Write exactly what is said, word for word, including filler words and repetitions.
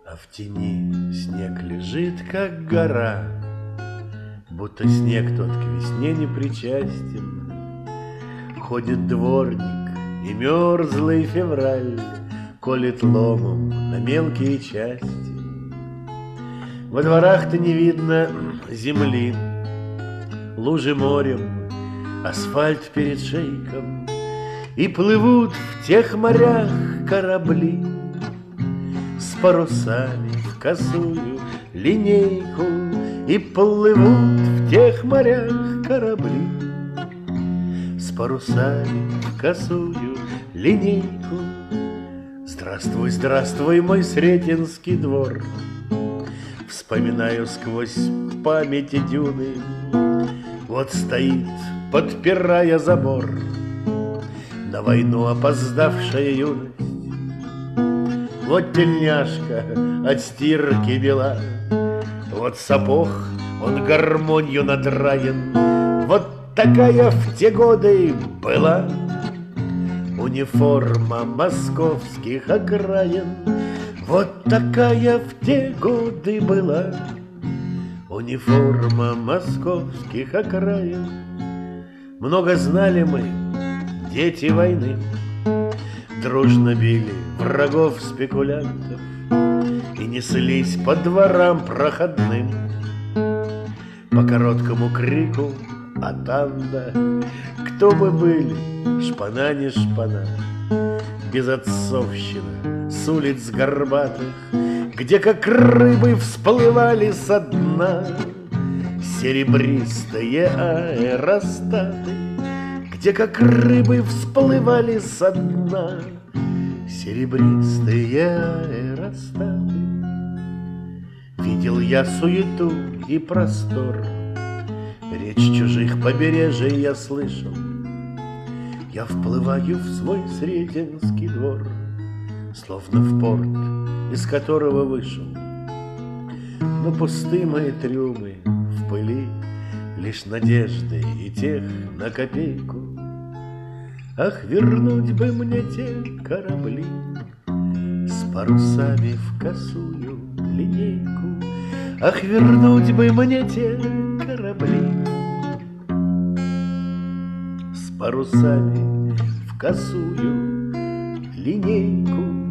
А в тени снег лежит, как гора, будто снег тот к весне не причастен. Ходит дворник, и мерзлый февраль колет ломом на мелкие части. Во дворах-то не видно земли, лужи морем, асфальт перед шейком, и плывут в тех морях корабли с парусами в косую линейку, и плывут в тех морях корабли с парусами в косую линейку. Здравствуй, здравствуй, мой Сретенский двор. Вспоминаю сквозь памяти дюны. Вот стоит, подпирая забор, на войну опоздавшая юность. Вот тельняшка от стирки бела, вот сапог, он гармонью надраен. Вот такая в те годы была униформа московских окраин. Вот такая в те годы была униформа московских окраин. Много знали мы, дети войны, дружно били врагов спекулянтов и неслись по дворам проходным по короткому крику «Атанда!». Кто бы были, шпана не шпана, безотцовщина с улиц горбатых, где как рыбы всплывали со дна серебристые аэростаты, где как рыбы всплывали со дна серебристые аэростаты. Видел я суету и простор, речь чужих побережий я слышал. Я вплываю в свой Сретенский двор, словно в порт, из которого вышел. Но пусты мои трюмы, в пыли лишь надежды и тех на копейку. Ах, вернуть бы мне те корабли с парусами в косую линейку. Ах, вернуть бы мне те корабли с парусами в косую линейку.